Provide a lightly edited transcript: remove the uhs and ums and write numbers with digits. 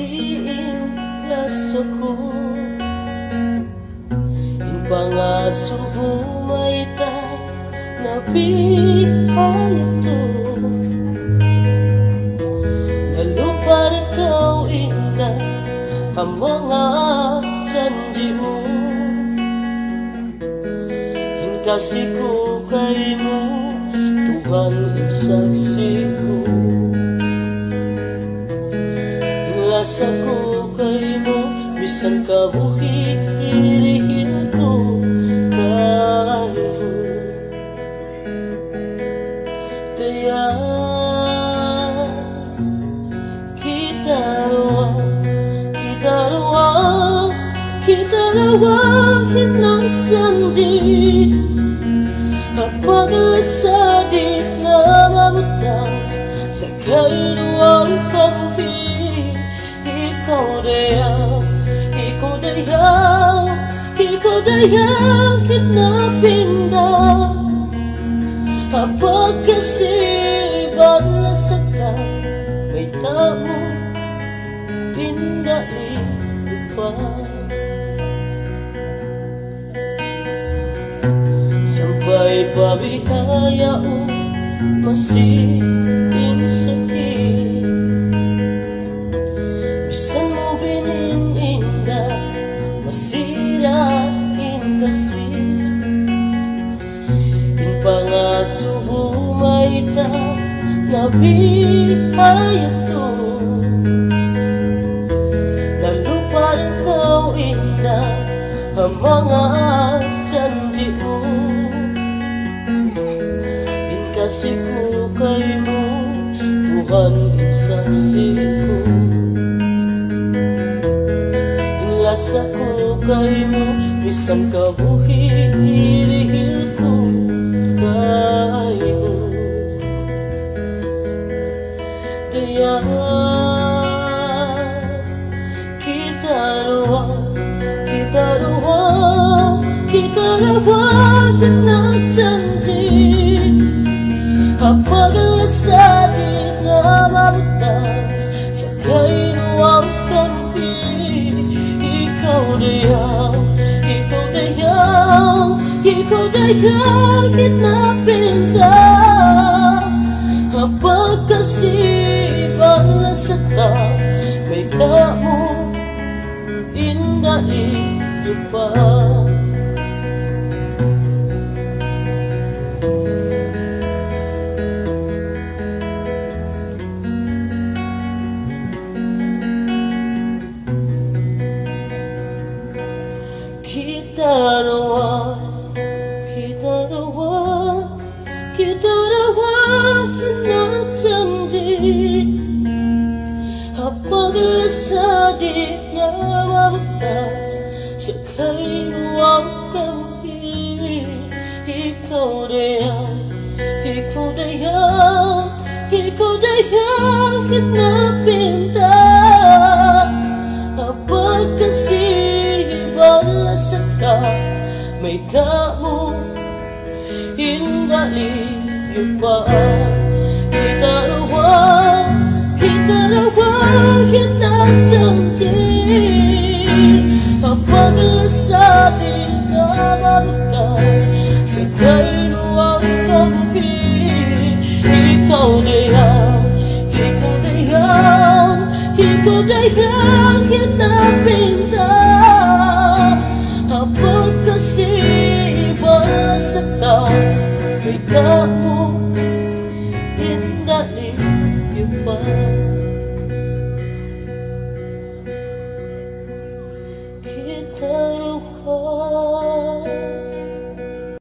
Masiin lasaku in pangasuhu maitay napihayatu nalupar kau indah ang mga janji mo in kasihku kaymu Tuhan in saksiku rasaku kaymu bisan kabuhi irihin ko kaymu kaya kita rawahin ng janji Pag-alasa di na mamutas sa kailuang kabuhi Ikaw dayang kinapinda Pagkasibang nasaktan may tamo pindali pa Sampai pabihaya o masiin sakit Bisan mo bininda masirain kasi In pangasuhu maita nabihaya to Lalo pa rin kau indah ang mga janji mo Kasihku kaymu Tuhan saksiku Rasaku kaymu bisan kabuhi irihilku kaymu Daya kita rawa na janji Pag-alasa di na mabutas sa kailuang kabuhi Ikaw dayang kinapinda Pagkasibang nasaktan may tamo indali pa Kita rawa na janji Pag-alasa di na mabutas sa kailuang kabuhi Ikaw dayang kinapinda Pagkasibang nasaktan may tamo indali pa Kita rawahin ang janji Pag-alasa di na mabutas sa kailuang kabuhi Ikaw dayang kinapinda Pagkasibang nasaktan may tamo indali pa